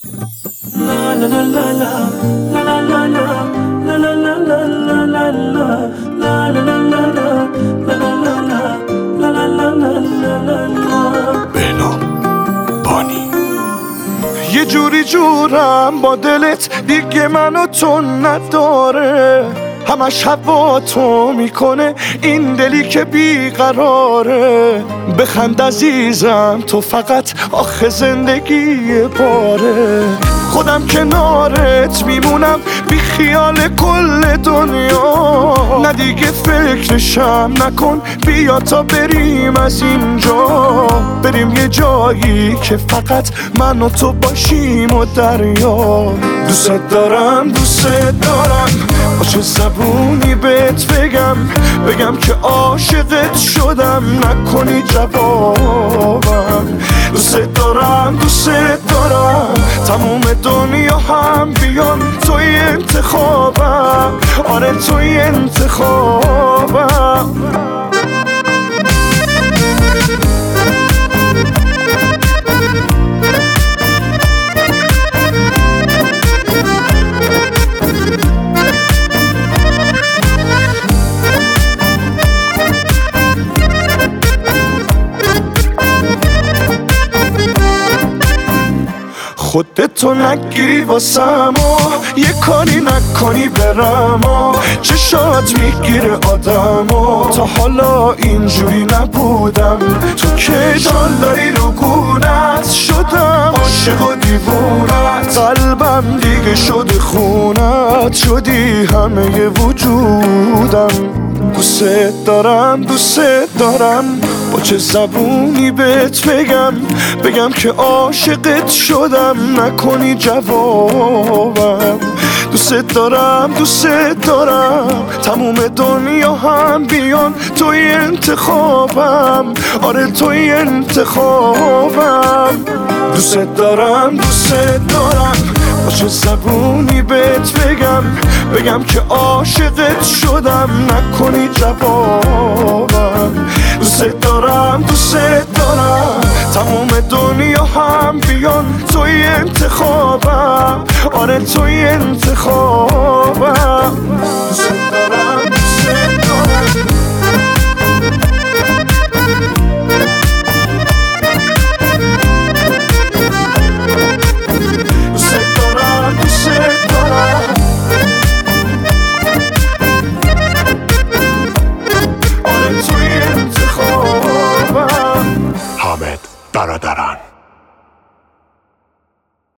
بنام بانی یه جوری جورم با دلت دیگه منو تو نداره، همش هوا تو میکنه این دلی که بیقراره. بخند عزیزم تو فقط آخه زندگی باره، خودم کنارت میمونم بی خیال کل دنیا. نه دیگه فکرشم نکن، بیا تا بریم از اینجا، بریم یه جایی که فقط من و تو باشیم و دریا. دوست دارم دوست دارم، با چه زبونی بهت بگم که عاشقت شدم، نکنی جوابم. دوست دارم تموم دنیا هم بیان توی انتخابم، آره توی انتخابم. خودتو نگیری واسم و یه کاری نکنی برم و چشات میگیره آدم و تا حالا اینجوری نبودم. تو که داری رو گونت شدم، عاشق و دیوونت، قلبم دیگه شده خونت، شدی همه وجودم. دوست دارم با چه زبونی بهت بگم که عاشقت شدم، نکنی جوابم. دوست دارم تموم دنیا هم بیان توی انتخابم، آره توی انتخابم. دوست دارم با چه زبونی بهت بگم که عاشقت شدم، نکنی جوابم. دوست دارم تموم دنیا هم بیان توی انتخابم، آره توی انتخابم. دوست دارم